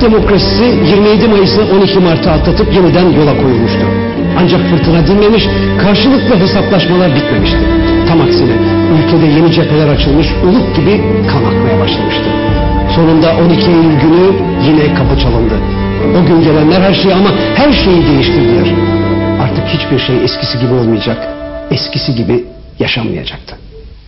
demokrasisi 27 Mayıs'ı 12 Mart'ı atlatıp yeniden yola koyulmuştu. Ancak fırtına dinmemiş, karşılıklı hesaplaşmalar bitmemişti. Tam aksine ülkede yeni cepheler açılmış, uluk gibi kan akmaya başlamıştı. Sonunda 12 Eylül günü yine kapı çalındı. O gün gelenler her şeyi ama her şeyi değiştirdiler. Artık hiçbir şey eskisi gibi olmayacak, eskisi gibi yaşanmayacaktı.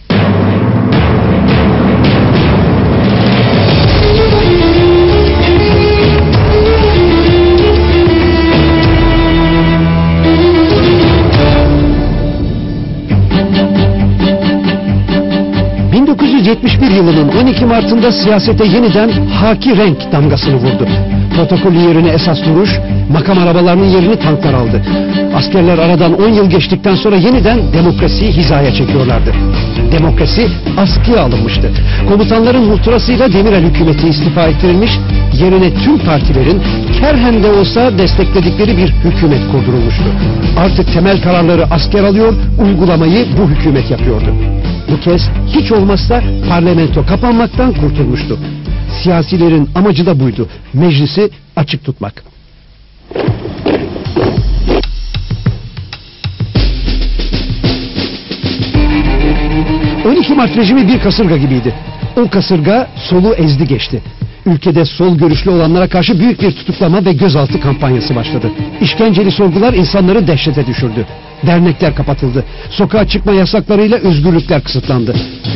...1971 yılının 12 Mart'ında siyasete yeniden haki renk damgasını vurdu. Protokol yerine esas duruş, makam arabalarının yerini tanklar aldı. Askerler aradan 10 yıl geçtikten sonra yeniden demokrasiyi hizaya çekiyorlardı. Demokrasi askıya alınmıştı. Komutanların muhtırasıyla Demirel hükümeti istifa ettirilmiş, yerine tüm partilerin kerhen de olsa destekledikleri bir hükümet kurdurulmuştu. Artık temel kararları asker alıyor, uygulamayı bu hükümet yapıyordu. Bu kez hiç olmazsa parlamento kapanmaktan kurtulmuştu. Siyasilerin amacı da buydu. Meclisi açık tutmak. ...12 Mart rejimi bir kasırga gibiydi. O kasırga solu ezdi geçti. Ülkede sol görüşlü olanlara karşı büyük bir tutuklama ve gözaltı kampanyası başladı. İşkenceli sorgular insanları dehşete düşürdü. Dernekler kapatıldı. Sokağa çıkma yasaklarıyla özgürlükler kısıtlandı.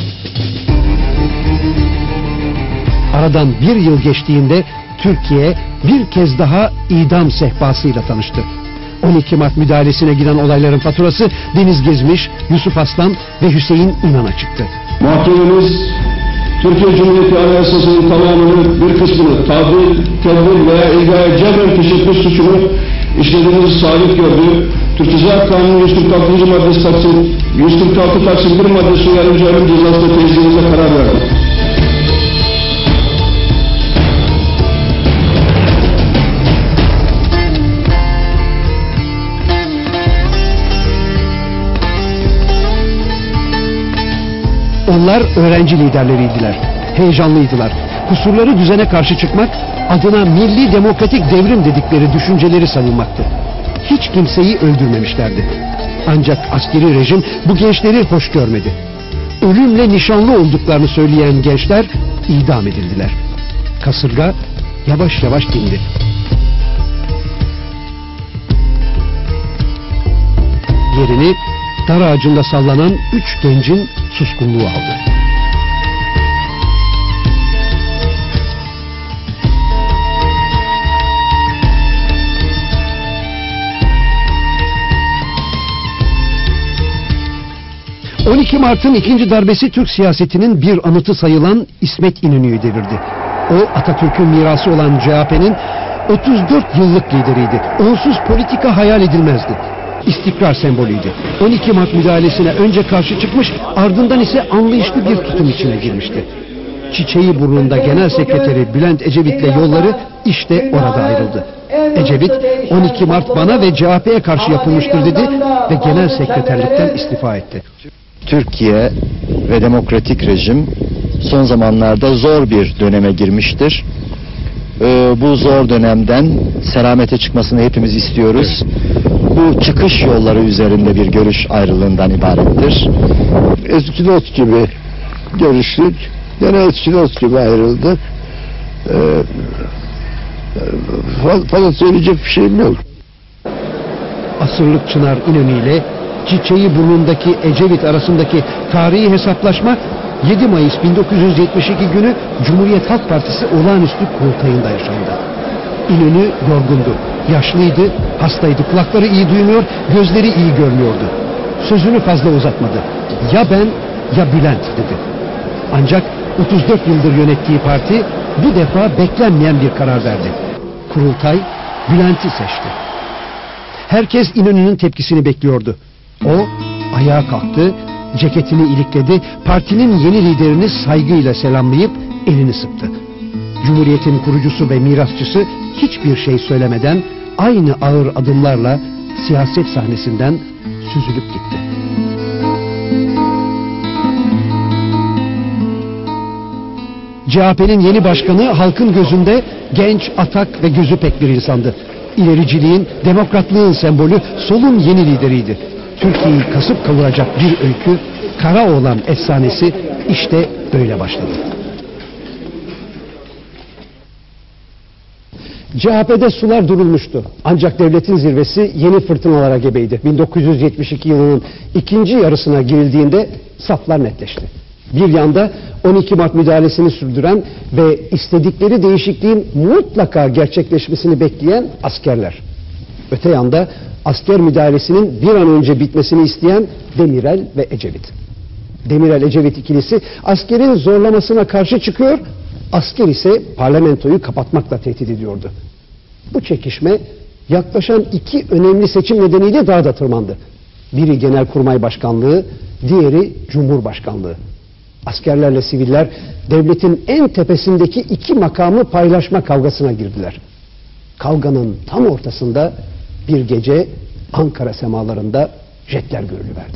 Aradan bir yıl geçtiğinde Türkiye bir kez daha idam sehpasıyla tanıştı. 12 Mart müdahalesine giden olayların faturası Deniz Gezmiş, Yusuf Aslan ve Hüseyin İnan'a çıktı. Mahkememiz Türkiye Cumhuriyeti Anayasası'nın tamamını bir kısmını tadil, tedbir veya ilgaya cebren teşebbüs suçunu işlediğinizi sabit gördü. Türk Ceza Kanunu 146. maddesi taksim 146 taksim 1 maddesi uyarınca ölüm cezasına tezgahınıza karar verdi. Onlar öğrenci liderleriydiler. Heyecanlıydılar. Kusurları düzene karşı çıkmak, adına milli demokratik devrim dedikleri düşünceleri savunmaktı. Hiç kimseyi öldürmemişlerdi. Ancak askeri rejim bu gençleri hoş görmedi. Ölümle nişanlı olduklarını söyleyen gençler idam edildiler. Kasırga yavaş yavaş dindi. Yerini dar ağacında sallanan 3 gencin suskunluğu aldı. ...12 Mart'ın ikinci darbesi Türk siyasetinin bir anıtı sayılan İsmet İnönü'yü devirdi. O Atatürk'ün mirası olan CHP'nin 34 yıllık lideriydi. Onsuz politika hayal edilmezdi. İstikrar sembolüydü. 12 Mart müdahalesine önce karşı çıkmış, ardından ise anlayışlı bir tutum içine girmişti. Çiçeğiburnunda Genel Sekreteri Bülent Ecevit'le yolları işte orada ayrıldı. Ecevit 12 Mart bana ve CHP'ye karşı yapılmıştır dedi ve genel sekreterlikten istifa etti. Türkiye ve demokratik rejim son zamanlarda zor bir döneme girmiştir. Bu zor dönemden selamete çıkmasını hepimiz istiyoruz. Bu çıkış yolları üzerinde bir görüş ayrılığından ibarettir. Eski dost gibi görüştük. Gene eski dost gibi ayrıldık. Fazla söyleyecek bir şeyim yok. Asırlık Çınar İnönü ile Çiçeğiburnundaki Ecevit arasındaki tarihi hesaplaşma 7 Mayıs 1972 günü Cumhuriyet Halk Partisi olağanüstü kurultayında yaşandı. İnönü yorgundu, yaşlıydı, hastaydı, kulakları iyi duymuyor, gözleri iyi görmüyordu. Sözünü fazla uzatmadı. Ya ben ya Bülent dedi. Ancak 34 yıldır yönettiği parti bu defa beklenmeyen bir karar verdi. Kurultay Bülent'i seçti. Herkes İnönü'nün tepkisini bekliyordu. O ayağa kalktı, ceketini ilikledi, partinin yeni liderini saygıyla selamlayıp elini sıktı. Cumhuriyetin kurucusu ve mirasçısı hiçbir şey söylemeden aynı ağır adımlarla siyaset sahnesinden süzülüp gitti. CHP'nin yeni başkanı halkın gözünde genç, atak ve gözü pek bir insandı. İlericiliğin, demokratlığın sembolü, solun yeni lideriydi. Türkiye'yi kasıp kavuracak bir öykü, Karaoğlan efsanesi işte böyle başladı. CHP'de sular durulmuştu. Ancak devletin zirvesi yeni fırtınalara gebeydi. 1972 yılının ikinci yarısına girildiğinde saflar netleşti. Bir yanda 12 Mart müdahalesini sürdüren ve istedikleri değişikliğin mutlaka gerçekleşmesini bekleyen askerler. Öte yanda asker müdahalesinin bir an önce bitmesini isteyen Demirel ve Ecevit. Demirel-Ecevit ikilisi askerin zorlamasına karşı çıkıyor, asker ise parlamentoyu kapatmakla tehdit ediyordu. Bu çekişme yaklaşan iki önemli seçim nedeniyle daha da tırmandı. Biri Genelkurmay Başkanlığı, diğeri Cumhurbaşkanlığı. Askerlerle siviller devletin en tepesindeki iki makamı paylaşma kavgasına girdiler. Kavganın tam ortasında bir gece Ankara semalarında jetler görülüverdi.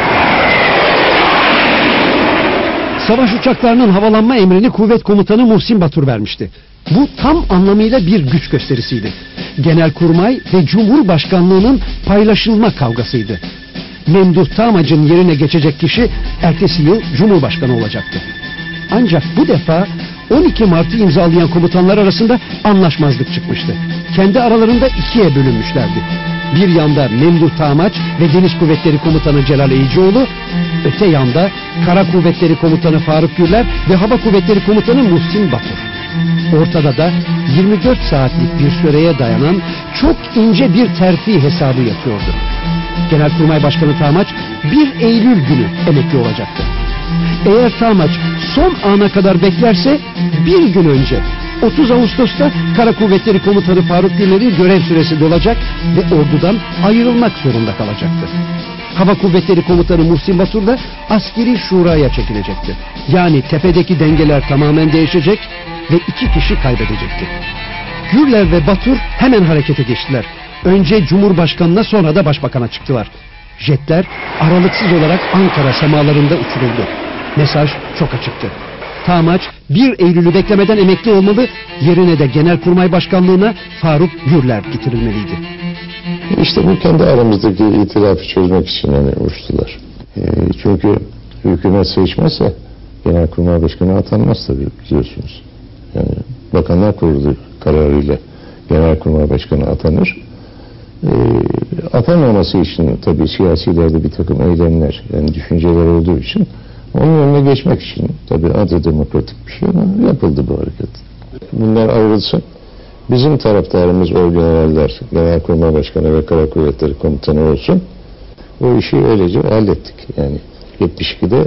Savaş uçaklarının havalanma emrini kuvvet komutanı Muhsin Batur vermişti. Bu tam anlamıyla bir güç gösterisiydi. Genelkurmay ve Cumhurbaşkanlığının paylaşılma kavgasıydı. Memduh Tağmac'ın yerine geçecek kişi ertesi yıl Cumhurbaşkanı olacaktı. Ancak bu defa 12 Mart'ı imzalayan komutanlar arasında anlaşmazlık çıkmıştı. Kendi aralarında ikiye bölünmüşlerdi. Bir yanda Memduh Tağmaç ve Deniz Kuvvetleri Komutanı Celal Eycioğlu, öte yanda Kara Kuvvetleri Komutanı Faruk Gürler ve Hava Kuvvetleri Komutanı Muhsin Batur. Ortada da 24 saatlik bir süreye dayanan çok ince bir terfi hesabı yatıyordu. Genelkurmay Başkanı Tağmaç 1 Eylül günü emekli olacaktı. Eğer Tağmaç son ana kadar beklerse bir gün önce 30 Ağustos'ta Kara Kuvvetleri Komutanı Faruk Gürler'in görev süresi dolacak ve ordudan ayrılmak zorunda kalacaktı. Hava Kuvvetleri Komutanı Muhsin Batur da askeri şuraya çekilecekti. Yani tepedeki dengeler tamamen değişecek ve iki kişi kaybedecekti. Gürler ve Batur hemen harekete geçtiler. Önce Cumhurbaşkanı'na, sonra da Başbakan'a çıktılar. Jetler aralıksız olarak Ankara semalarında uçuruldu. Mesaj çok açıktı. Tağmaç 1 Eylül'ü beklemeden emekli olmalı, yerine de Genelkurmay Başkanlığı'na Faruk Gürler getirilmeliydi. İşte bu kendi aramızdaki itilafı çözmek için uğraştılar. Çünkü hükümet seçmezse Genelkurmay Başkanı atanmaz tabii, biliyorsunuz. Yani Bakanlar Kurulu kararıyla Genelkurmay Başkanı atanır. Atanmaması için tabii siyasilerde bir takım eylemler, yani düşünceler olduğu için onun önüne geçmek için tabii antidemokratik bir şey ama yapıldı bu hareket. Bunlar ayrılsın. Bizim taraftarımız orgeneraller, Genelkurmay Başkanı ve Kara Kuvvetleri Komutanı olsun. O işi öylece hallettik. Yani 72'de.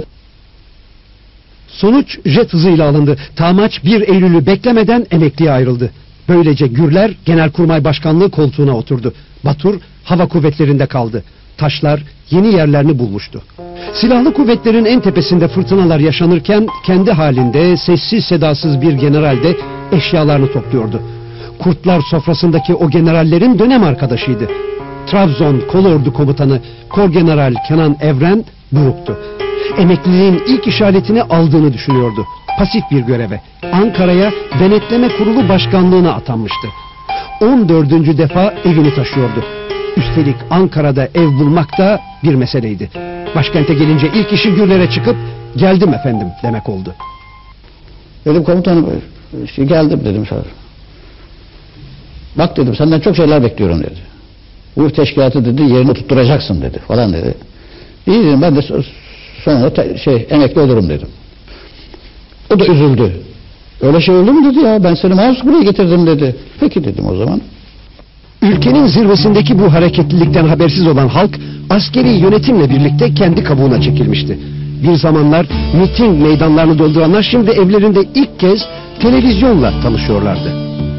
Sonuç jet hızıyla alındı. Tağmaç 1 Eylül'ü beklemeden emekliye ayrıldı. Böylece Gürler Genelkurmay Başkanlığı koltuğuna oturdu. Batur Hava Kuvvetleri'nde kaldı. Taşlar yeni yerlerini bulmuştu. Silahlı kuvvetlerin en tepesinde fırtınalar yaşanırken kendi halinde sessiz sedasız bir general de eşyalarını topluyordu. Kurtlar sofrasındaki o generallerin dönem arkadaşıydı. Trabzon Kolordu Komutanı Korgeneral Kenan Evren buruktu. Emekliliğin ilk işaretini aldığını düşünüyordu. Pasif bir göreve. Ankara'ya Denetleme Kurulu Başkanlığı'na atanmıştı. 14. defa evini taşıyordu. Üstelik Ankara'da ev bulmak da bir meseleydi. Başkente gelince ilk işi Gürler'e çıkıp "Geldim efendim" demek oldu. Dedim komutanım, geldim dedim sonra. Bak dedim, senden çok şeyler bekliyorum dedi. Bu teşkilatı dedi yerine tutturacaksın dedi falan dedi. İyi dedim, ben de sonra emekli olurum dedim. O da üzüldü. Öyle şey olur mu dedi ya, ben seni mahsus buraya getirdim dedi. Peki dedim o zaman. Ülkenin zirvesindeki bu hareketlilikten habersiz olan halk askeri yönetimle birlikte kendi kabuğuna çekilmişti. Bir zamanlar miting meydanlarını dolduranlar şimdi evlerinde ilk kez televizyonla tanışıyorlardı.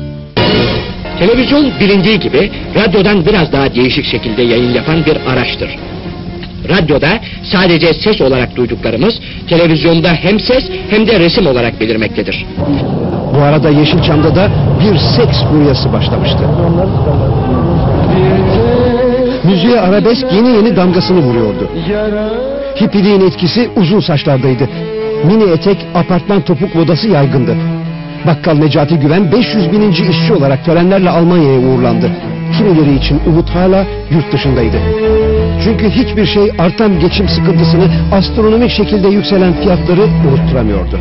Televizyon bilindiği gibi radyodan biraz daha değişik şekilde yayın yapan bir araçtır. Radyoda sadece ses olarak duyduklarımız televizyonda hem ses hem de resim olarak belirmektedir. Bu arada Yeşilçam'da da bir seks furyası başlamıştı. Müziğe arabesk yeni damgasını vuruyordu. Hippiliğin etkisi uzun saçlardaydı. mini etek, apartman topuk modası yaygındı. Bakkal Necati Güven 500.000. işçi olarak törenlerle Almanya'ya uğurlandı. Kimileri için umut hala yurt dışındaydı. Çünkü hiçbir şey artan geçim sıkıntısını, astronomik şekilde yükselen fiyatları unutturamıyordu.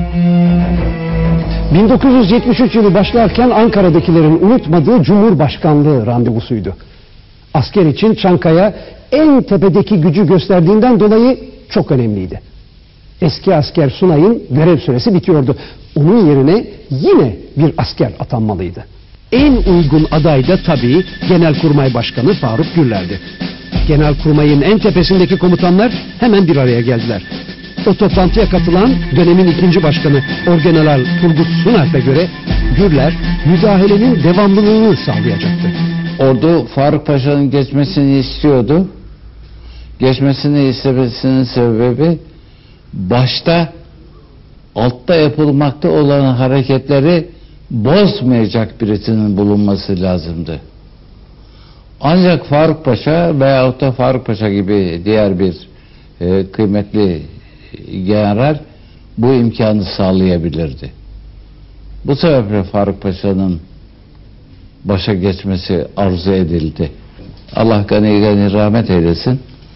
1973 yılı başlarken Ankara'dakilerin unutmadığı Cumhurbaşkanlığı randevusuydu. Asker için Çankaya en tepedeki gücü gösterdiğinden dolayı çok önemliydi. Eski asker Sunay'ın görev süresi bitiyordu. Onun yerine yine bir asker atanmalıydı. En uygun aday da tabii Genelkurmay Başkanı Faruk Gürler'di. Genelkurmay'ın en tepesindeki komutanlar hemen bir araya geldiler. O toplantıya katılan dönemin ikinci başkanı Orgeneral Turgut Sunalp'e göre Gürler müdahalenin devamlılığını sağlayacaktı. Ordu Faruk Paşa'nın geçmesini istiyordu. Geçmesini istemesinin sebebi başta altta yapılmakta olan hareketleri bozmayacak birisinin bulunması lazımdı. Ancak Faruk Paşa veyahut da Faruk Paşa gibi diğer bir kıymetli general bu imkanı sağlayabilirdi. Bu sebeple Faruk Paşa'nın başa geçmesi arzu edildi. Allah gani gani rahmet eylesin.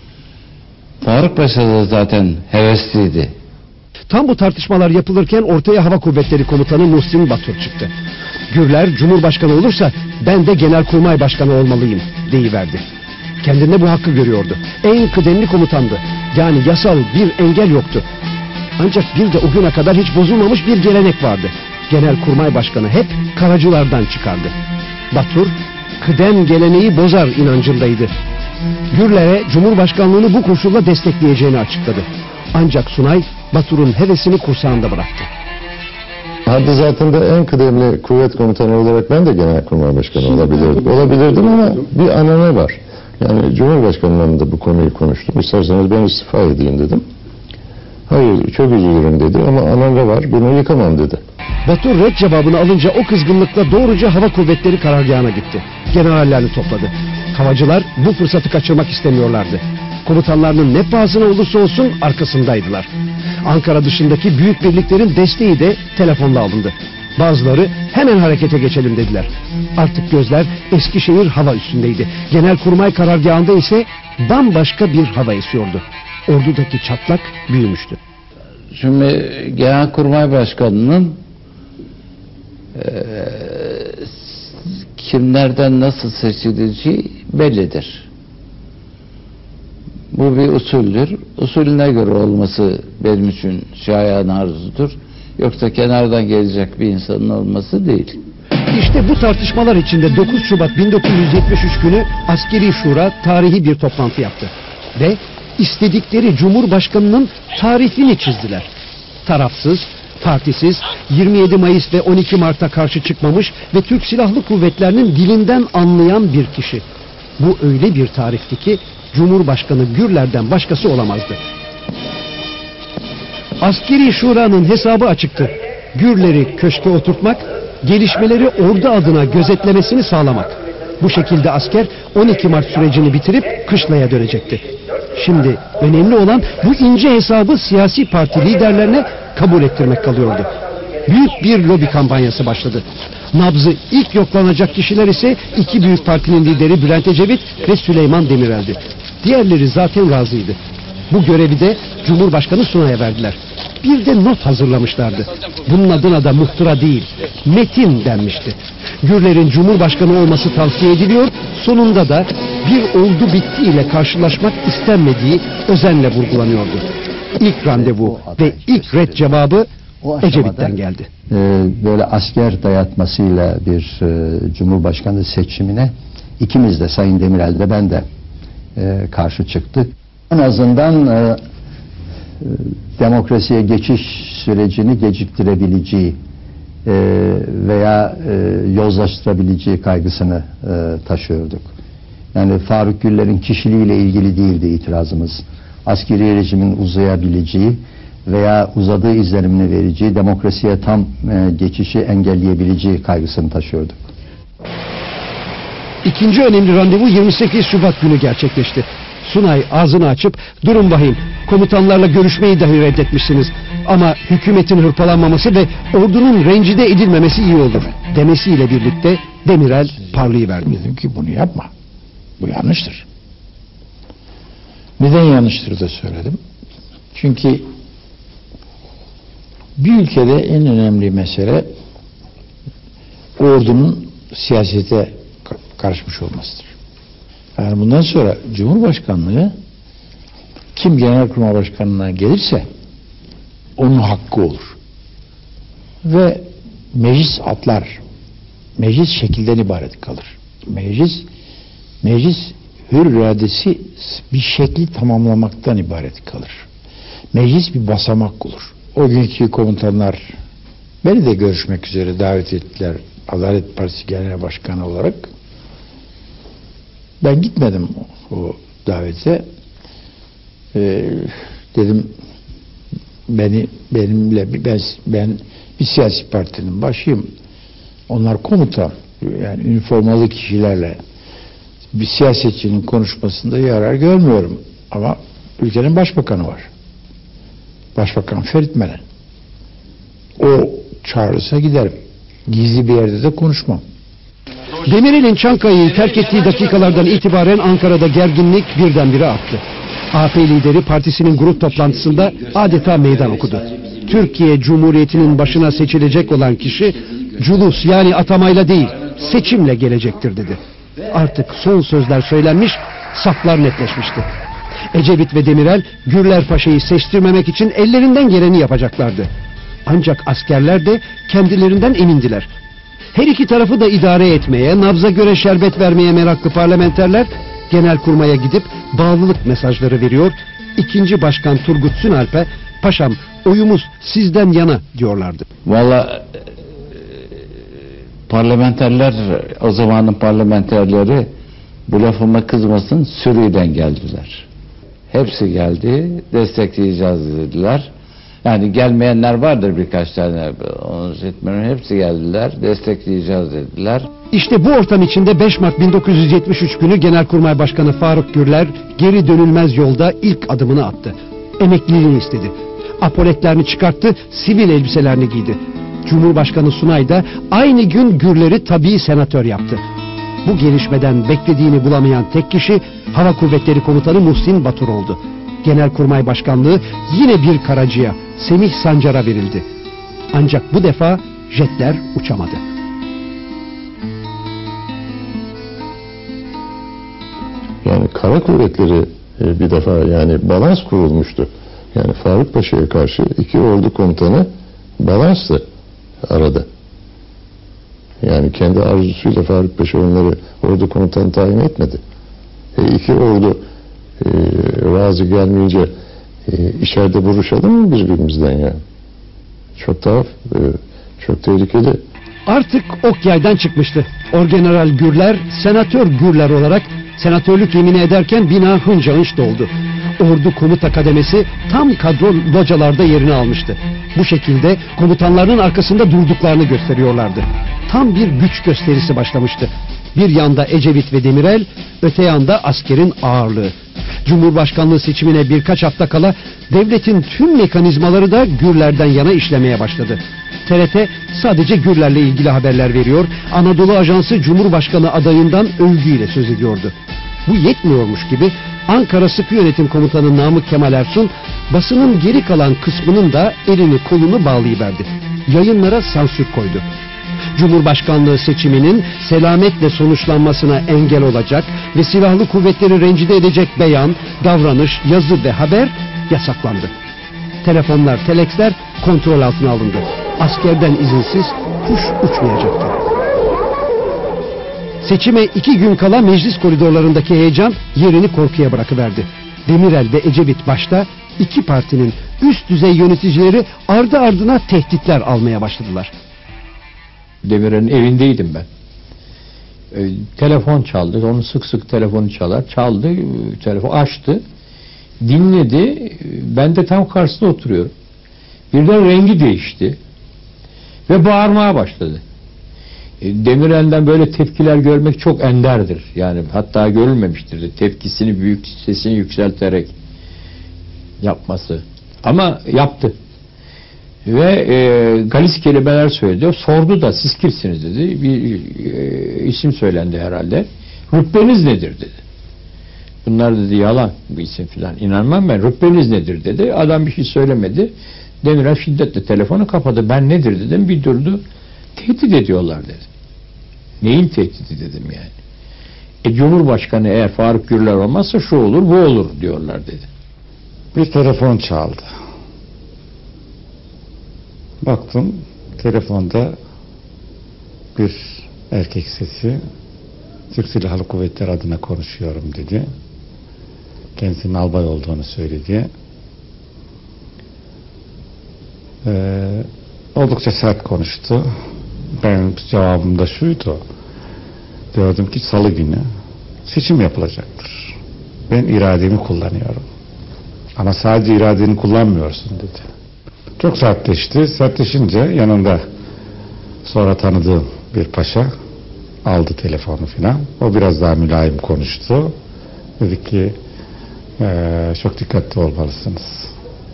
Faruk Paşa da zaten hevesliydi. Tam bu tartışmalar yapılırken ortaya Hava Kuvvetleri Komutanı Muhsin Batur çıktı. Gürler Cumhurbaşkanı olursa ben de Genelkurmay Başkanı olmalıyım deyiverdi. Kendinde bu hakkı görüyordu. En kıdemli komutandı. Yani yasal bir engel yoktu. Ancak bir de o güne kadar hiç bozulmamış bir gelenek vardı. Genelkurmay Başkanı hep karacılardan çıkardı. Batur kıdem geleneği bozar inancındaydı. Gürler'e Cumhurbaşkanlığını bu koşulla destekleyeceğini açıkladı. Ancak Sunay Batur'un hevesini kursağında bıraktı. Haddi zatında en kıdemli kuvvet komutanı olarak ben de Genelkurmay Başkanı olabilirdim ama bir anane var. Yani Cumhurbaşkanı'nın da bu konuyu konuştum. İsterseniz ben istifa edeyim dedim. Hayır, çok üzülürüm dedi ama anane var, bunu yıkamam dedi. Batur red cevabını alınca o kızgınlıkla doğruca Hava Kuvvetleri karargahına gitti. Generallerini topladı. Havacılar bu fırsatı kaçırmak istemiyorlardı. Komutanlarının ne pahasına olursa olsun arkasındaydılar. Ankara dışındaki büyük birliklerin desteği de telefonla alındı. Bazıları hemen harekete geçelim dediler. Artık gözler Eskişehir hava üstündeydi. Genelkurmay karargahında ise bambaşka bir hava esiyordu. Ordudaki çatlak büyümüştü. Şimdi Genelkurmay Başkanı'nın kimlerden nasıl seçileceği bellidir. Bu bir usuldür. Usulüne göre olması benim için şayan arzudur. Yoksa kenardan gelecek bir insanın olması değil. İşte bu tartışmalar içinde 9 Şubat 1973 günü Askeri Şura tarihi bir toplantı yaptı. Ve istedikleri Cumhurbaşkanı'nın tarifini çizdiler. Tarafsız, partisiz, 27 Mayıs ve 12 Mart'a karşı çıkmamış ve Türk Silahlı Kuvvetleri'nin dilinden anlayan bir kişi. Bu öyle bir tarifti ki Cumhurbaşkanı Gürler'den başkası olamazdı. Askeri Şura'nın hesabı açıktı. Gürler'i köşke oturtmak, gelişmeleri ordu adına gözetlemesini sağlamak. Bu şekilde asker 12 Mart sürecini bitirip kışlaya dönecekti. Şimdi önemli olan bu ince hesabı siyasi parti liderlerine kabul ettirmek kalıyordu. Büyük bir lobi kampanyası başladı. Nabzı ilk yoklanacak kişiler ise iki büyük partinin lideri Bülent Ecevit ve Süleyman Demirel'di. Diğerleri zaten razıydı. Bu görevi de Cumhurbaşkanı Sunay'a verdiler. Bir de not hazırlamışlardı. Bunun adına da muhtıra değil, metin denmişti. Gürler'in Cumhurbaşkanı olması tavsiye ediliyor, sonunda da bir oldu bitti ile karşılaşmak istenmediği özenle vurgulanıyordu. İlk randevu ve ilk red cevabı Ecevit'ten geldi. Böyle asker dayatmasıyla bir Cumhurbaşkanı seçimine ikimiz de, Sayın Demirel de ben de karşı çıktık. En azından demokrasiye geçiş sürecini geciktirebileceği veya yozlaştırabileceği kaygısını taşıyorduk. Yani Faruk Gürler'in kişiliğiyle ilgili değildi itirazımız. Askeri rejimin uzayabileceği veya uzadığı izlenimini vereceği, demokrasiye tam geçişi engelleyebileceği kaygısını taşıyorduk. İkinci önemli randevu 28 Şubat günü gerçekleşti. Sunay ağzını açıp durun bakayım, komutanlarla görüşmeyi dahi reddetmişsiniz. Ama hükümetin hırpalanmaması ve ordunun rencide edilmemesi iyi olur demesiyle birlikte Demirel parlayıverdi. Dedim ki bunu yapma. Bu yanlıştır. Neden yanlıştır da söyledim. Çünkü bir ülkede en önemli mesele ordunun siyasete karışmış olmasıdır. Yani bundan sonra Cumhurbaşkanlığı kim Genelkurmay Başkanlığı'na gelirse onun hakkı olur. Ve meclis atlar. Meclis şekilden ibaret kalır. Meclis hür iradesi bir şekli tamamlamaktan ibaret kalır. Meclis bir basamak olur. O günkü komutanlar beni de görüşmek üzere davet ettiler. Adalet Partisi Genel Başkanı olarak. Ben gitmedim o davete. Dedim ben bir siyasi partinin başıyım. Onlar komutan. Yani üniformalı kişilerle bir siyasetçinin konuşmasında yarar görmüyorum. Ama ülkenin başbakanı var. Başbakan Ferit Melen. O çağırırsa giderim. Gizli bir yerde de konuşmam. Demirel'in Çankaya'yı terk ettiği dakikalardan itibaren Ankara'da gerginlik birdenbire arttı. AP lideri partisinin grup toplantısında adeta meydan okudu. Türkiye Cumhuriyeti'nin başına seçilecek olan kişi culus yani atamayla değil seçimle gelecektir dedi. Artık son sözler söylenmiş, saflar netleşmişti. Ecevit ve Demirel Gürler Paşa'yı seçtirmemek için ellerinden geleni yapacaklardı. Ancak askerler de kendilerinden emindiler. Her iki tarafı da idare etmeye, nabza göre şerbet vermeye meraklı parlamenterler Genelkurmay'a gidip bağlılık mesajları veriyor. İkinci Başkan Turgut Sünalp'e "Paşam, oyumuz sizden yana" diyorlardı. Vallahi parlamenterler, o zamanın parlamenterleri bu lafıma kızmasın, sürüden geldiler. Hepsi geldi, destekleyeceğiz dediler. Yani gelmeyenler vardır birkaç tane, onu etmiyorum, hepsi geldiler, destekleyeceğiz dediler. İşte bu ortam içinde 5 Mart 1973 günü Genelkurmay Başkanı Faruk Gürler geri dönülmez yolda ilk adımını attı. Emekliliğini istedi. Apoletlerini çıkarttı, sivil elbiselerini giydi. Cumhurbaşkanı Sunay da aynı gün Gürler'i tabii senatör yaptı. Bu gelişmeden beklediğini bulamayan tek kişi Hava Kuvvetleri Komutanı Muhsin Batur oldu. Genelkurmay Başkanlığı yine bir karacıya, Semih Sancar'a verildi. Ancak bu defa jetler uçamadı. Yani kara kuvvetleri bir defa yani balans kurulmuştu. Yani Faruk Paşa'ya karşı iki ordu komutanı balanstı arada. Yani kendi arzusuyla Faruk Paşa onları ordu komutanı tayin etmedi. İki ordu razı gelmeyince içeride vuruşalım mı birbirimizden yani? Çok tuhaf, çok tehlikeli. Artık ok yaydan çıkmıştı. Orgeneral Gürler, senatör Gürler olarak senatörlük yemini ederken bina hınca hınç doldu. Ordu komuta kademesi tam kadro localarda yerini almıştı. Bu şekilde komutanların arkasında durduklarını gösteriyorlardı. Tam bir güç gösterisi başlamıştı. Bir yanda Ecevit ve Demirel, öte yanda askerin ağırlığı. Cumhurbaşkanlığı seçimine birkaç hafta kala devletin tüm mekanizmaları da Gürler'den yana işlemeye başladı. TRT sadece Gürler'le ilgili haberler veriyor, Anadolu Ajansı Cumhurbaşkanı adayından övgüyle söz ediyordu. Bu yetmiyormuş gibi Ankara Sıkı Yönetim Komutanı Namık Kemal Ersun basının geri kalan kısmının da elini kolunu bağlayıverdi. Yayınlara sansür koydu. Cumhurbaşkanlığı seçiminin selametle sonuçlanmasına engel olacak ve silahlı kuvvetleri rencide edecek beyan, davranış, yazı ve haber yasaklandı. Telefonlar, teleksler kontrol altına alındı. Askerden izinsiz kuş uçmayacaktı. Seçime 2 gün kala meclis koridorlarındaki heyecan yerini korkuya bırakıverdi. Demirel ve Ecevit başta iki partinin üst düzey yöneticileri ardı ardına tehditler almaya başladılar. Demirel'in evindeydim ben. Telefon çaldı. Onu sık sık telefonu çalar. Çaldı. Telefon açtı. Dinledi. Ben de tam karşısında oturuyorum. Birden rengi değişti. Ve bağırmaya başladı. Demirel'den böyle tepkiler görmek çok enderdir. Yani hatta görülmemiştir de tepkisini sesini yükselterek yapması. Ama yaptı. Ve galis kelimeler söyledi. Sordu da siz kimsiniz dedi. Bir isim söylendi herhalde. Rütbeniz nedir dedi. Bunlar dedi yalan bu isim filan. İnanmam ben. Rütbeniz nedir dedi. Adam bir şey söylemedi. Demirel şiddetle telefonu kapadı. Ben nedir dedim. Bir durdu. Tehdit ediyorlar dedi. Neyin tehdidi dedim yani. Cumhurbaşkanı eğer Faruk Gürler olmazsa şu olur bu olur diyorlar dedi. Bir telefon çaldı. Baktım telefonda bir erkek sesi, Türk Silahlı Kuvvetleri adına konuşuyorum dedi. Kendisinin albay olduğunu söyledi. Oldukça sert konuştu. Benim cevabım da şuydu. Diyordum ki salı günü seçim yapılacaktır. Ben irademi kullanıyorum. Ama sadece iradeni kullanmıyorsun dedi. Çok sertleşti. Sertleşince yanında sonra tanıdığım bir paşa aldı telefonu filan. O biraz daha mülayim konuştu. Dedi ki çok dikkatli olmalısınız.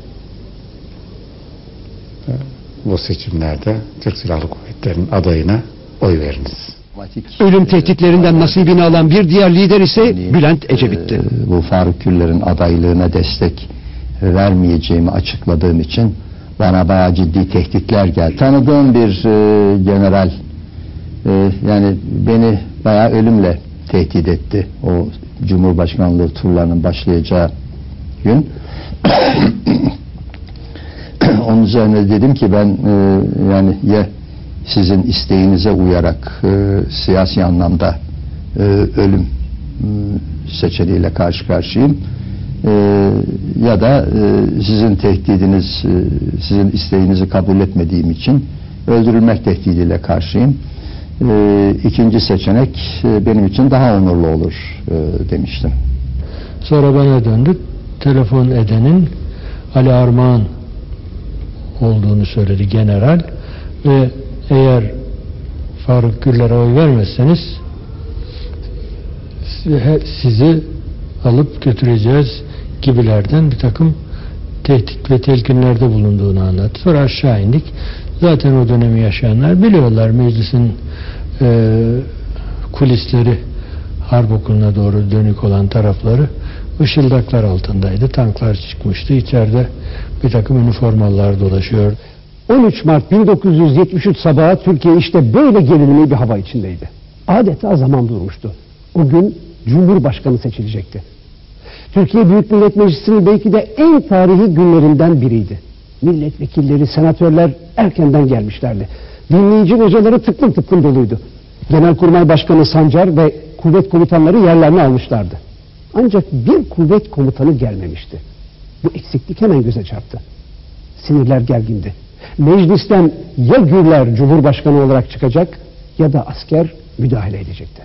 Bu seçimlerde Türk Silahlı Kuvvetleri'nin adayına oy veriniz. Ölüm tehditlerinden nasibini alan bir diğer lider ise Bülent Ecevit'ti. Bu Faruk Gürler'in adaylığına destek vermeyeceğimi açıkladığım için bana bayağı ciddi tehditler geldi. Tanıdığım bir general yani beni bayağı ölümle tehdit etti. O Cumhurbaşkanlığı turlarının başlayacağı gün. Onun üzerine dedim ki ben yani ya sizin isteğinize uyarak siyasi anlamda ölüm seçeneğiyle karşı karşıyayım ya da sizin tehdidiniz, sizin isteğinizi kabul etmediğim için öldürülmek tehdidiyle karşıyım. İkinci seçenek benim için daha onurlu olur demiştim. Sonra bana döndü. Telefon edenin Ali Armağan olduğunu söyledi general ve eğer Faruk Gürler'e oy vermezseniz sizi alıp götüreceğiz gibilerden bir takım tehdit ve telkinlerde bulunduğunu anlattı. Sonra aşağı indik. Zaten o dönemi yaşayanlar biliyorlar, meclisin kulisleri harp okuluna doğru dönük olan tarafları ışıldaklar altındaydı. Tanklar çıkmıştı. İçeride bir takım üniformalılar dolaşıyordu. 13 Mart 1973 sabahı Türkiye işte böyle gerilimli bir hava içindeydi. Adeta zaman durmuştu. O gün Cumhurbaşkanı seçilecekti. Türkiye Büyük Millet Meclisi'nin belki de en tarihi günlerinden biriydi. Milletvekilleri, senatörler erkenden gelmişlerdi. Dinleyici hocaları tıklım tıklım doluydu. Genelkurmay Başkanı Sancar ve kuvvet komutanları yerlerini almışlardı. Ancak bir kuvvet komutanı gelmemişti. Bu eksiklik hemen göze çarptı. Sinirler gergindi. Meclisten ya Gürler Cumhurbaşkanı olarak çıkacak ya da asker müdahale edecekti.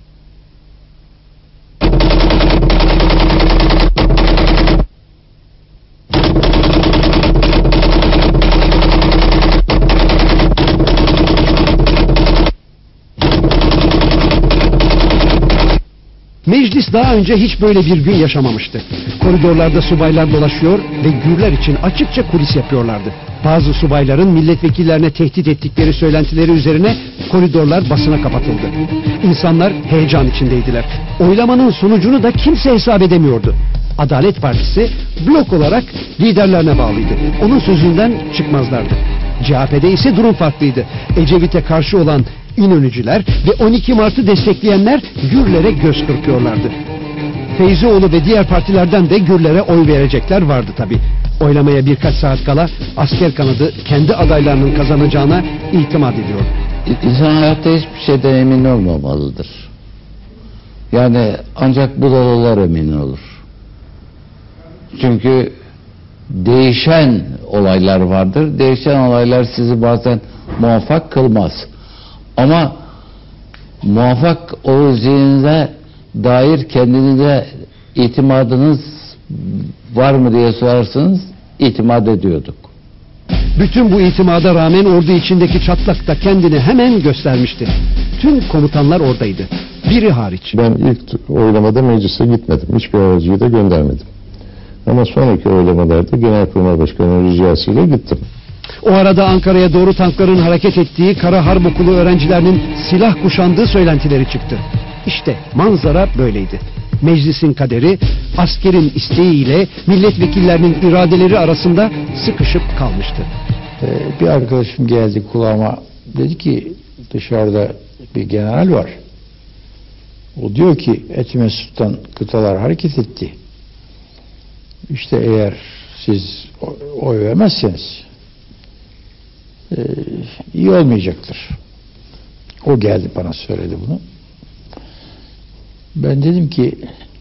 Meclis daha önce hiç böyle bir gün yaşamamıştı. Koridorlarda subaylar dolaşıyor ve Gürler için açıkça kulis yapıyorlardı. Bazı subayların milletvekillerine tehdit ettikleri söylentileri üzerine koridorlar basına kapatıldı. İnsanlar heyecan içindeydiler. Oylamanın sonucunu da kimse hesap edemiyordu. Adalet Partisi blok olarak liderlerine bağlıydı. Onun sözünden çıkmazlardı. CHP'de ise durum farklıydı. Ecevit'e karşı olan İnönücüler ve 12 Mart'ı destekleyenler Gürler'e göz kırpıyorlardı. Feyzioğlu ve diğer partilerden de Gürler'e oy verecekler vardı tabi. Oylamaya birkaç saat kala asker kanadı kendi adaylarının kazanacağına itimat ediyor. İnsan hayatta hiçbir şeyden emin olmamalıdır. Yani ancak budalalar emin olur. Çünkü değişen olaylar vardır. Değişen olaylar sizi bazen muvaffak kılmaz. Ama muvaffak olacağınıza dair kendinize itimadınız var mı diye sorarsanız itimat ediyorduk. Bütün bu itimada rağmen ordu içindeki çatlak da kendini hemen göstermişti. Tüm komutanlar oradaydı. Biri hariç. Ben ilk oylamada meclise gitmedim. Hiçbir aracıyı da göndermedim. Ama sonraki oylamalarda Genelkurmay Başkanı'nın ricasıyla gittim. O arada Ankara'ya doğru tankların hareket ettiği Kara Harp Okulu öğrencilerinin silah kuşandığı söylentileri çıktı. İşte manzara böyleydi. Meclisin kaderi askerin isteğiyle milletvekillerinin iradeleri arasında sıkışıp kalmıştı. Bir arkadaşım geldi kulağıma, dedi ki dışarıda bir general var. O diyor ki Etimesgut'tan kıtalar hareket etti. İşte eğer siz oy vermezseniz iyi olmayacaktır. O geldi bana söyledi bunu. Ben dedim ki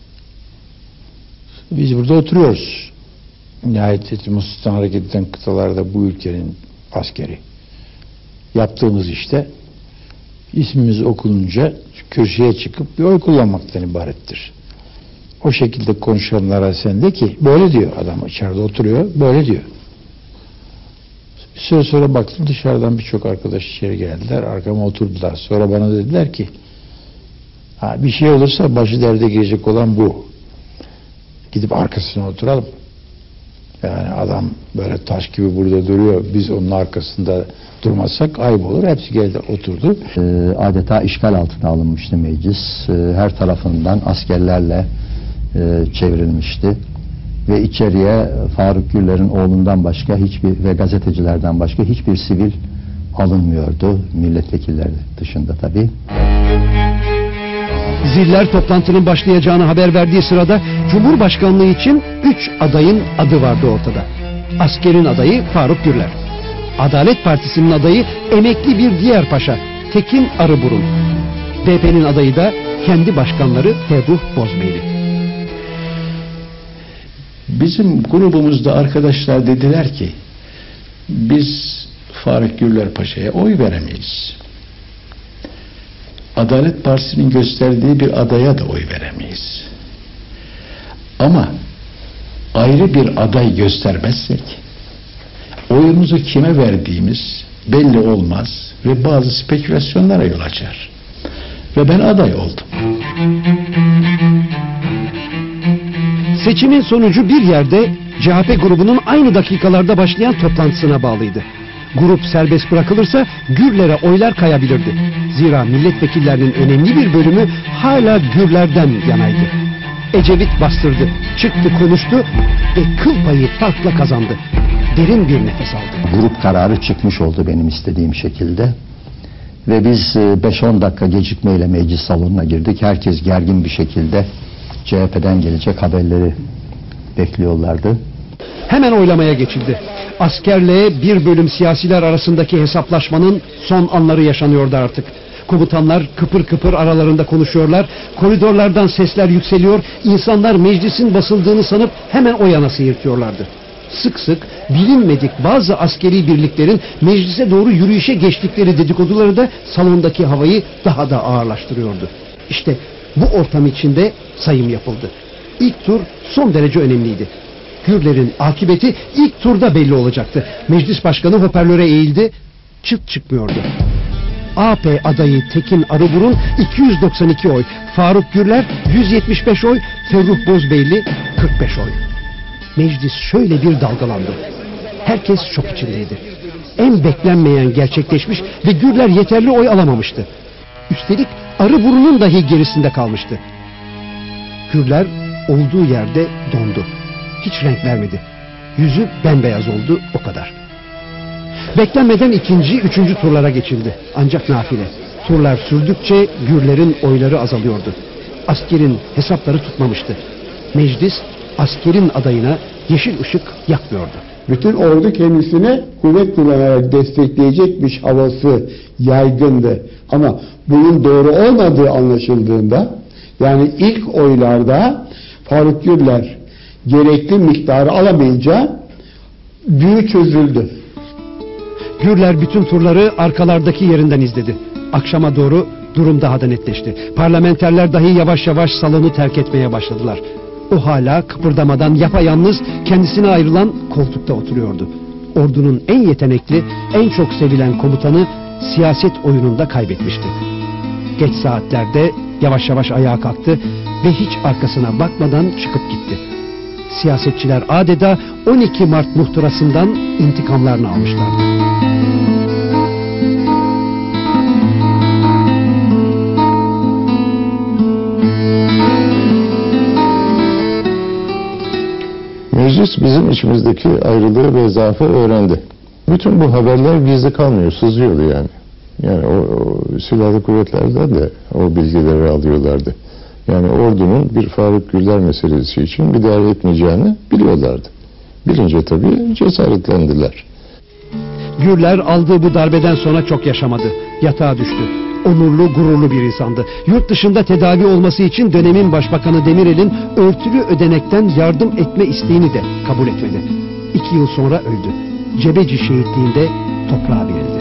biz burada oturuyoruz. Nihayet Etimesgut'tan hareket eden kıtalarda bu ülkenin askeri. Yaptığımız işte ismimiz okununca kürsüye çıkıp bir oy kullanmaktan ibarettir. O şekilde konuşanlara sen de ki böyle diyor, adam içeride oturuyor, böyle diyor. Bir süre sonra baktım dışarıdan birçok arkadaş içeri geldiler, arkama oturdular. Sonra bana dediler ki bir şey olursa başı derde girecek olan bu. Gidip arkasına oturalım. Yani adam böyle taş gibi burada duruyor, biz onun arkasında durmazsak ayıp olur. Hepsi geldi oturdu. Adeta işgal altına alınmıştı meclis. Her tarafından askerlerle çevrilmişti. Ve içeriye Faruk Gürler'in oğlundan başka ve gazetecilerden başka hiçbir sivil alınmıyordu. Milletvekilleri dışında tabii. Ziller toplantının başlayacağını haber verdiği sırada Cumhurbaşkanlığı için 3 adayın adı vardı ortada. Askerin adayı Faruk Gürler. Adalet Partisi'nin adayı emekli bir diğer paşa Tekin Arıburun. DP'nin adayı da kendi başkanları Ferruh Bozbeyli. Bizim grubumuzda arkadaşlar dediler ki biz Faruk Gürler Paşa'ya oy veremeyiz. Adalet Partisi'nin gösterdiği bir adaya da oy veremeyiz. Ama ayrı bir aday göstermezsek oyumuzu kime verdiğimiz belli olmaz ve bazı spekülasyonlara yol açar. Ve ben aday oldum. Seçimin sonucu bir yerde CHP grubunun aynı dakikalarda başlayan toplantısına bağlıydı. Grup serbest bırakılırsa Gürler'e oylar kayabilirdi. Zira milletvekillerinin önemli bir bölümü hala Gürler'den yanaydı. Ecevit bastırdı, çıktı konuştu ve kıl payı farkla kazandı. Derin bir nefes aldı. Grup kararı çıkmış oldu benim istediğim şekilde. Ve biz 5-10 dakika gecikmeyle meclis salonuna girdik. Herkes gergin bir şekilde CHP'den gelecek haberleri bekliyorlardı. Hemen oylamaya geçildi. Askerle bir bölüm siyasiler arasındaki hesaplaşmanın son anları yaşanıyordu artık. Komutanlar kıpır kıpır aralarında konuşuyorlar. Koridorlardan sesler yükseliyor. İnsanlar meclisin basıldığını sanıp hemen o yana seyirtiyorlardı. Sık sık bilinmedik bazı askeri birliklerin meclise doğru yürüyüşe geçtikleri dedikoduları da salondaki havayı daha da ağırlaştırıyordu. İşte bu ortam içinde sayım yapıldı. İlk tur son derece önemliydi. Gürler'in akıbeti ilk turda belli olacaktı. Meclis başkanı hoparlöre eğildi, çıt çıkmıyordu. AP adayı Tekin Arıburun 292 oy, Faruk Gürler 175 oy, Ferruh Bozbeyli 45 oy. Meclis şöyle bir dalgalandı. Herkes şok içindeydi. En beklenmeyen gerçekleşmiş ve Gürler yeterli oy alamamıştı. Üstelik Arıburun'un dahi gerisinde kalmıştı. Gürler olduğu yerde dondu. Hiç renk vermedi. Yüzü bembeyaz oldu, o kadar. Beklenmeden ikinci, üçüncü turlara geçildi. Ancak nafile. Turlar sürdükçe Gürler'in oyları azalıyordu. Askerin hesapları tutmamıştı. Meclis askerin adayına yeşil ışık yakmıyordu. Bütün ordu kendisine kuvvet kullanarak destekleyecekmiş havası yaygındı. Ama bunun doğru olmadığı anlaşıldığında, yani ilk oylarda Faruk Gürler gerekli miktarı alamayınca büyü çözüldü. Gürler bütün turları arkalardaki yerinden izledi. Akşama doğru durum daha da netleşti. Parlamenterler dahi yavaş yavaş salonu terk etmeye başladılar. O hala kıpırdamadan yapayalnız kendisine ayrılan koltukta oturuyordu. Ordunun en yetenekli, en çok sevilen komutanı siyaset oyununda kaybetmişti. Geç saatlerde yavaş yavaş ayağa kalktı ve hiç arkasına bakmadan çıkıp gitti. siyasetçiler adeta 12 Mart muhtırasından intikamlarını almışlardı. Meclis bizim içimizdeki ayrılığı ve zaafı öğrendi. Bütün bu haberler gizli kalmıyor, sızıyordu yani. Yani o silahlı kuvvetlerden de o bilgileri alıyorlardı. Yani ordunun bir Faruk Gürler meselesi için müdahale etmeyeceğini biliyorlardı. Bilince tabii cesaretlendiler. Gürler aldığı bu darbeden sonra çok yaşamadı. Yatağa düştü. Onurlu, gururlu bir insandı. Yurt dışında tedavi olması için dönemin Başbakanı Demirel'in örtülü ödenekten yardım etme isteğini de kabul etmedi. 2 yıl sonra öldü. Cebeci şehitliğinde toprağa verildi.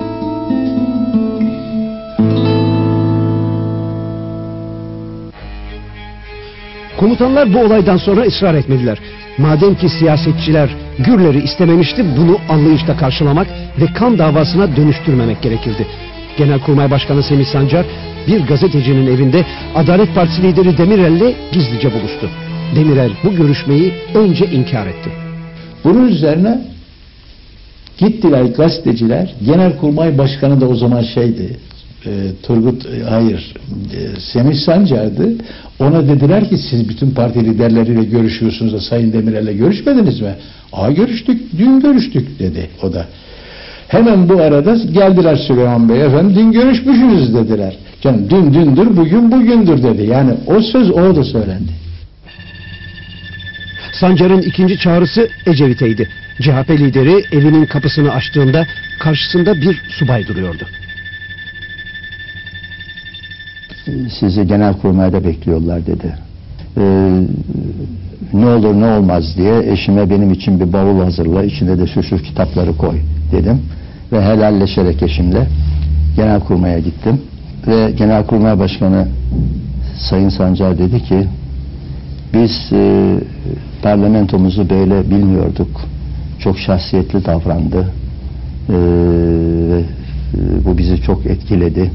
Komutanlar bu olaydan sonra ısrar etmediler. Madem ki siyasetçiler Gürler'i istememişti, bunu anlayışla karşılamak ve kan davasına dönüştürmemek gerekirdi. Genelkurmay Başkanı Semih Sancar bir gazetecinin evinde Adalet Partisi lideri Demirel'le gizlice buluştu. Demirel bu görüşmeyi önce inkar etti. Bunun üzerine gittiler gazeteciler, Genelkurmay Başkanı da o zaman Semih Sancar'dı. Ona dediler ki siz bütün parti liderleriyle görüşüyorsunuz da Sayın Demirel'le görüşmediniz mi? Görüştük, dün görüştük dedi o da. Hemen bu arada geldiler Süleyman Bey, efendim dün görüşmüşsünüz dediler. Canım dün dündür, bugün bugündür dedi. Yani o söz orada söylendi. Sancar'ın ikinci çağrısı Ecevit'eydi. CHP lideri evinin kapısını açtığında karşısında bir subay duruyordu. Sizi Genelkurmay'da bekliyorlar dedi. Ne olur ne olmaz diye eşime benim için bir bavul hazırla, içinde de şu kitapları koy dedim. Ve helalleşerek eşimle Genelkurmay'a gittim. Ve Genelkurmay Başkanı Sayın Sancar dedi ki biz parlamentomuzu böyle bilmiyorduk. Çok şahsiyetli davrandı. Bu bizi çok etkiledi.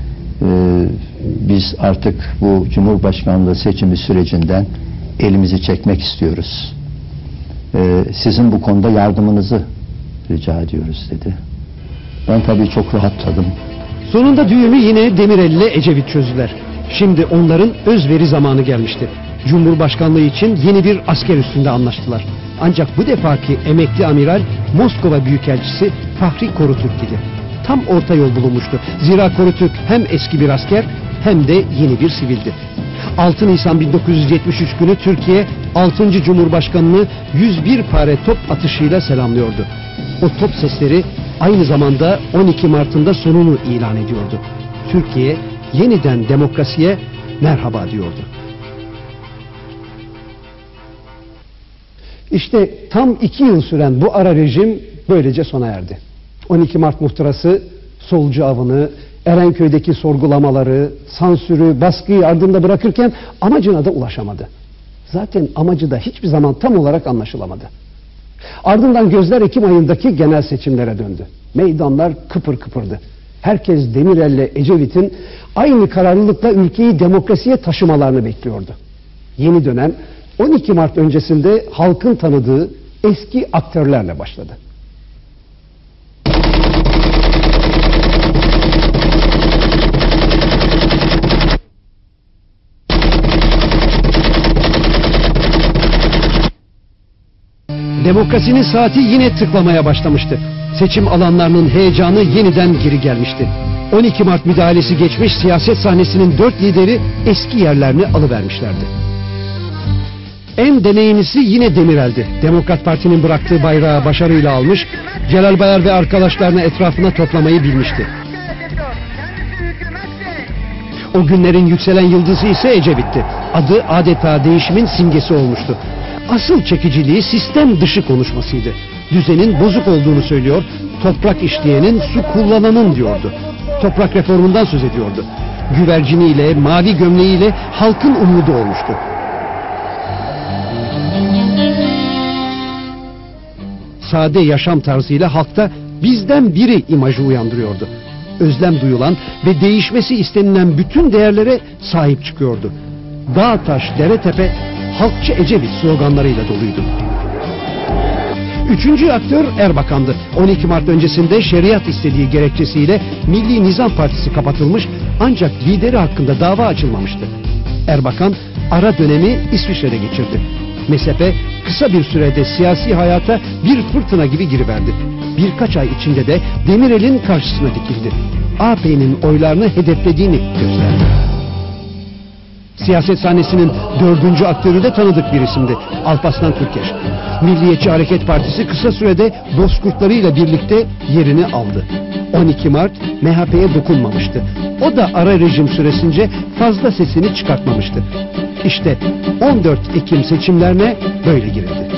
Biz artık bu Cumhurbaşkanlığı seçimi sürecinden elimizi çekmek istiyoruz. Sizin bu konuda yardımınızı rica ediyoruz dedi. Ben tabii çok rahatladım. Sonunda düğümü yine Demirel ile Ecevit çözdüler. Şimdi onların özveri zamanı gelmişti. Cumhurbaşkanlığı için yeni bir asker üstünde anlaştılar. Ancak bu defaki emekli amiral Moskova Büyükelçisi Fahri Korutürk idi. Tam orta yol bulunmuştu. Zira Korutürk hem eski bir asker hem de yeni bir sivildi. 6 Nisan 1973 günü Türkiye 6. Cumhurbaşkanını 101 pare top atışıyla selamlıyordu. O top sesleri aynı zamanda 12 Mart'ın da sonunu ilan ediyordu. Türkiye yeniden demokrasiye merhaba diyordu. İşte tam 2 yıl süren bu ara rejim böylece sona erdi. 12 Mart muhtırası solcu avını, Erenköy'deki sorgulamaları, sansürü, baskıyı ardında bırakırken amacına da ulaşamadı. Zaten amacı da hiçbir zaman tam olarak anlaşılamadı. Ardından gözler Ekim ayındaki genel seçimlere döndü. Meydanlar kıpır kıpırdı. Herkes Demirel'le Ecevit'in aynı kararlılıkla ülkeyi demokrasiye taşımalarını bekliyordu. Yeni dönem 12 Mart öncesinde halkın tanıdığı eski aktörlerle başladı. Demokrasinin saati yine tıklamaya başlamıştı. Seçim alanlarının heyecanı yeniden geri gelmişti. 12 Mart müdahalesi geçmiş, siyaset sahnesinin 4 lideri eski yerlerini alıvermişlerdi. En deneyimlisi yine Demirel'di. Demokrat Parti'nin bıraktığı bayrağı başarıyla almış, Celal Bayar ve arkadaşlarını etrafına toplamayı bilmişti. O günlerin yükselen yıldızı ise Ecevit'ti. Adı adeta değişimin simgesi olmuştu. Asıl çekiciliği sistem dışı konuşmasıydı. Düzenin bozuk olduğunu söylüyor, toprak işleyenin, su kullananın diyordu. Toprak reformundan söz ediyordu. Güverciniyle, mavi gömleğiyle halkın umudu olmuştu. Sade yaşam tarzıyla halkta bizden biri imajı uyandırıyordu. Özlem duyulan ve değişmesi istenilen bütün değerlere sahip çıkıyordu. Dağ taş, dere tepe halkçı Ecevit sloganlarıyla doluydu. Üçüncü aktör Erbakan'dı. 12 Mart öncesinde şeriat istediği gerekçesiyle Milli Nizam Partisi kapatılmış ancak lideri hakkında dava açılmamıştı. Erbakan ara dönemi İsviçre'de geçirdi. MSP kısa bir sürede siyasi hayata bir fırtına gibi giriverdi. Birkaç ay içinde de Demirel'in karşısına dikildi. AP'nin oylarını hedeflediğini gösterdi. Siyaset sahnesinin dördüncü aktörü de tanıdık bir isimdi. Alparslan Türkeş. Milliyetçi Hareket Partisi kısa sürede bozkurtlarıyla birlikte yerini aldı. 12 Mart MHP'ye dokunmamıştı. O da ara rejim süresince fazla sesini çıkartmamıştı. İşte 14 Ekim seçimlerine böyle girildi.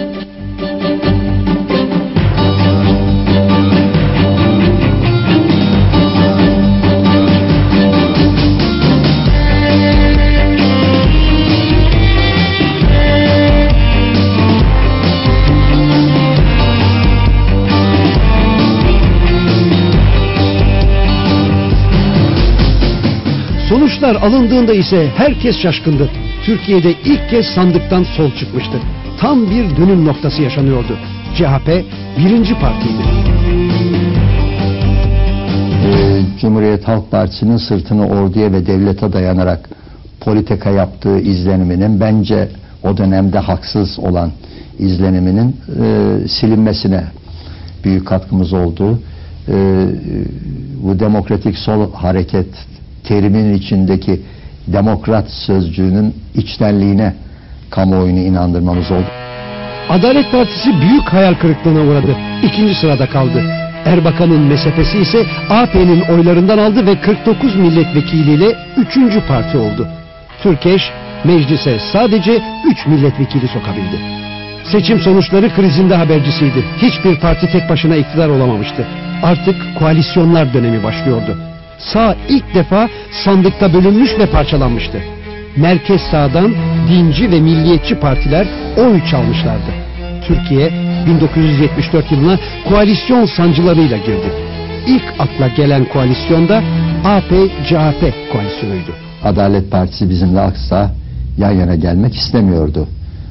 Sonuçlar alındığında ise herkes şaşkındı. Türkiye'de ilk kez sandıktan sol çıkmıştı. Tam bir dönüm noktası yaşanıyordu. CHP birinci partiydi. Cumhuriyet Halk Partisi'nin sırtını orduya ve devlete dayanarak politika yaptığı izleniminin, bence o dönemde haksız olan izleniminin silinmesine büyük katkımız oldu. Bu demokratik sol hareket terimin içindeki demokrat sözcüğünün içtenliğine kamuoyunu inandırmamız oldu. Adalet Partisi büyük hayal kırıklığına uğradı. İkinci sırada kaldı. Erbakan'ın MSP'si ise AP'nin oylarından aldı ve 49 milletvekiliyle üçüncü parti oldu. Türkeş meclise sadece 3 milletvekili sokabildi. Seçim sonuçları krizin de habercisiydi. Hiçbir parti tek başına iktidar olamamıştı. Artık koalisyonlar dönemi başlıyordu. Sağ ilk defa sandıkta bölünmüş ve parçalanmıştı. Merkez sağdan dinci ve milliyetçi partiler oy çalmışlardı. Türkiye 1974 yılına koalisyon sancılarıyla girdi. İlk akla gelen koalisyon da AP-CHP koalisyonuydu. Adalet Partisi bizimle asla yan yana gelmek istemiyordu.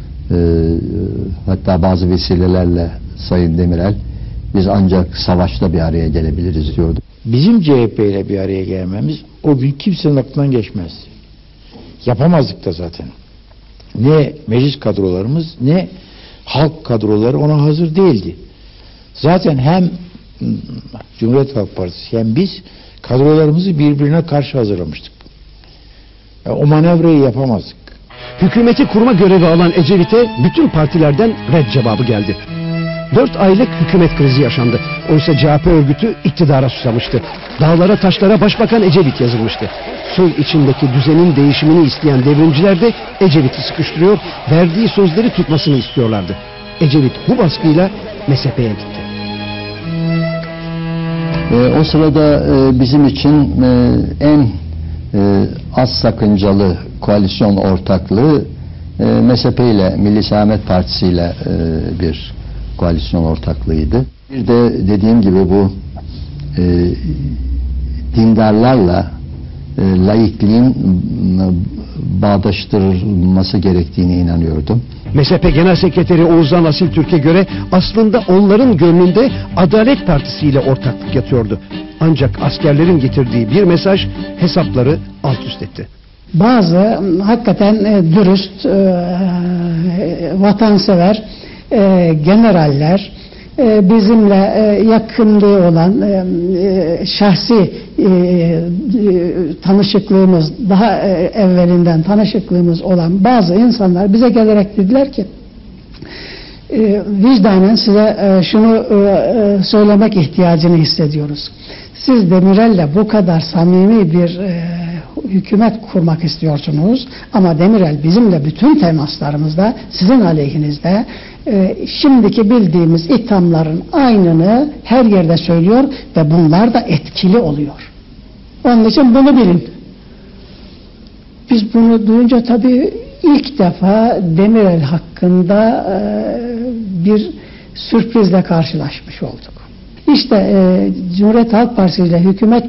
Hatta bazı vesilelerle Sayın Demirel biz ancak savaşta bir araya gelebiliriz diyordu. Bizim CHP ile bir araya gelmemiz o gün kimsenin aklından geçmezdi. Yapamazdık da zaten. Ne meclis kadrolarımız ne halk kadroları ona hazır değildi. Zaten hem Cumhuriyet Halk Partisi hem biz kadrolarımızı birbirine karşı hazırlamıştık. Yani o manevrayı yapamazdık. Hükümeti kurma görevi alan Ecevit'e bütün partilerden red cevabı geldi. 4 aylık hükümet krizi yaşandı. Oysa CHP örgütü iktidara susamıştı. Dağlara taşlara Başbakan Ecevit yazılmıştı. Soy içindeki düzenin değişimini isteyen devrimciler de Ecevit'i sıkıştırıyor, verdiği sözleri tutmasını istiyorlardı. Ecevit bu baskıyla MSP'ye gitti. O sırada bizim için en az sakıncalı koalisyon ortaklığı MSP ile Milli Selamet Partisi ile bir koalisyon ortaklığıydı. Bir de dediğim gibi bu dindarlarla laikliğin bağdaştırılması gerektiğine inanıyordum. MSP Genel Sekreteri Oğuzhan Asil Türk'e göre aslında onların gönlünde Adalet Partisi ile ortaklık yatıyordu. Ancak askerlerin getirdiği bir mesaj hesapları alt üst etti. Bazı hakikaten dürüst, vatansever generaller, bizimle yakınlığı olan şahsi tanışıklığımız, daha evvelinden tanışıklığımız olan bazı insanlar bize gelerek dediler ki vicdanen size şunu söylemek ihtiyacını hissediyoruz. Siz Demirel'le bu kadar samimi bir hükümet kurmak istiyorsunuz ama Demirel bizimle bütün temaslarımızda sizin aleyhinizde şimdiki bildiğimiz ithamların aynını her yerde söylüyor ve bunlar da etkili oluyor. Onun için bunu bilin. Biz bunu duyunca tabii ilk defa Demirel hakkında bir sürprizle karşılaşmış olduk. İşte Cumhuriyet Halk Partisi ile hükümet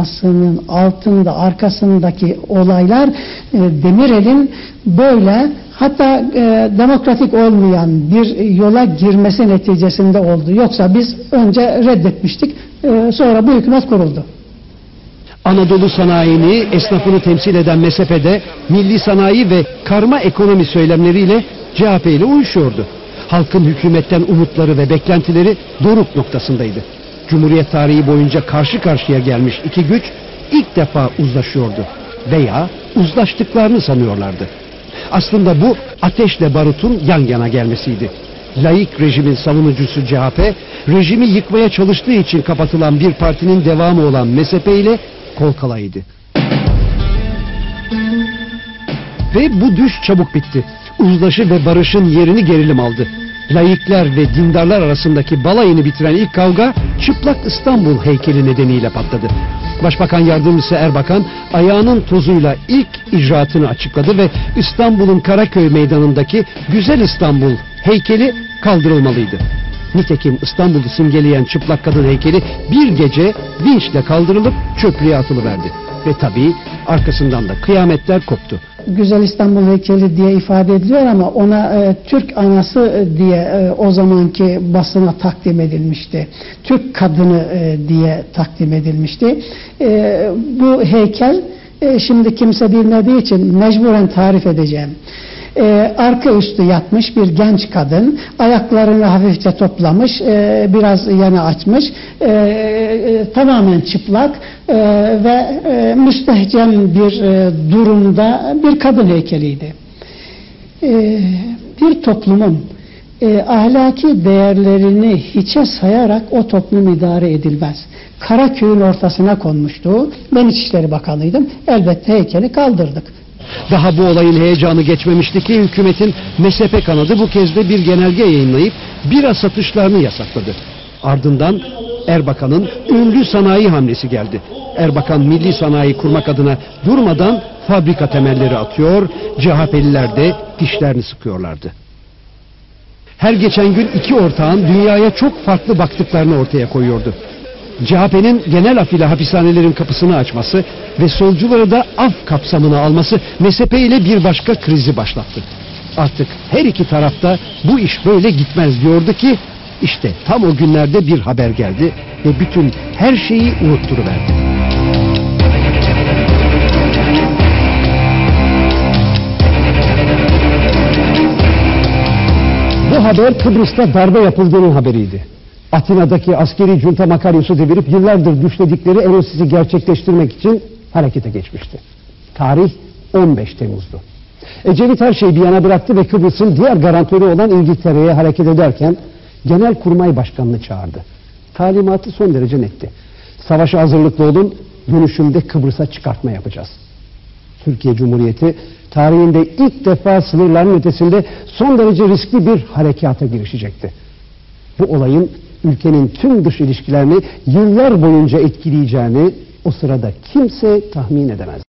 kurulmasının altında, arkasındaki olaylar Demirel'in böyle Hatta demokratik olmayan bir yola girmesi neticesinde oldu. Yoksa biz önce reddetmiştik, sonra bu hükümet kuruldu. Anadolu sanayini, esnafını temsil eden MSP'de milli sanayi ve karma ekonomi söylemleriyle CHP ile uyuşuyordu. Halkın hükümetten umutları ve beklentileri doruk noktasındaydı. Cumhuriyet tarihi boyunca karşı karşıya gelmiş iki güç ilk defa uzlaşıyordu veya uzlaştıklarını sanıyorlardı. Aslında bu ateşle barutun yan yana gelmesiydi. Laik rejimin savunucusu CHP, rejimi yıkmaya çalıştığı için kapatılan bir partinin devamı olan MSP ile kol kalayıydı. Ve bu düş çabuk bitti. Uzlaşı ve barışın yerini gerilim aldı. Laikler ve dindarlar arasındaki balayını bitiren ilk kavga Çıplak İstanbul heykeli nedeniyle patladı. Başbakan Yardımcısı Erbakan ayağının tozuyla ilk icraatını açıkladı ve İstanbul'un Karaköy Meydanı'ndaki Güzel İstanbul heykeli kaldırılmalıydı. Nitekim İstanbul'u simgeleyen çıplak kadın heykeli bir gece vinçle kaldırılıp çöplüğe atılıverdi. Ve tabii arkasından da kıyametler koptu. Güzel İstanbul heykeli diye ifade ediliyor ama ona Türk anası diye o zamanki basına takdim edilmişti. Türk kadını diye takdim edilmişti. Bu heykel şimdi kimse bilmediği için mecburen tarif edeceğim. Arka üstü yatmış bir genç kadın, ayaklarını hafifçe toplamış, biraz yana açmış, tamamen çıplak ve müstehcen bir durumda bir kadın heykeliydi. Bir toplumun ahlaki değerlerini hiçe sayarak o toplum idare edilmez. Karaköy'ün ortasına konmuştu. Ben İçişleri Bakanıydım. Elbette heykeli kaldırdık. Daha bu olayın heyecanı geçmemişti ki hükümetin MSP kanadı bu kez de bir genelge yayınlayıp bira satışlarını yasakladı. Ardından Erbakan'ın ünlü sanayi hamlesi geldi. Erbakan milli sanayi kurmak adına durmadan fabrika temelleri atıyor, CHP'liler de dişlerini sıkıyorlardı. Her geçen gün iki ortağın dünyaya çok farklı baktıklarını ortaya koyuyordu. CHP'nin genel af ile hapishanelerin kapısını açması ve solcuları da af kapsamına alması MSP ile bir başka krizi başlattı. Artık her iki tarafta bu iş böyle gitmez diyordu ki işte tam o günlerde bir haber geldi ve bütün her şeyi unutturuverdi. Bu haber Kıbrıs'ta darbe yapıldığının haberiydi. Atina'daki askeri junta Makaryos'u devirip yıllardır düşledikleri Enosis'i gerçekleştirmek için harekete geçmişti. Tarih 15 Temmuz'du. Ecevit her şeyi bir yana bıraktı ve Kıbrıs'ın diğer garantörü olan İngiltere'ye hareket ederken Genelkurmay Başkanı'nı çağırdı. Talimatı son derece netti. Savaşa hazırlıklı olun, dönüşümde Kıbrıs'a çıkartma yapacağız. Türkiye Cumhuriyeti tarihinde ilk defa sınırların ötesinde son derece riskli bir harekata girişecekti. Bu olayın ülkenin tüm dış ilişkilerini yıllar boyunca etkileyeceğini o sırada kimse tahmin edemez.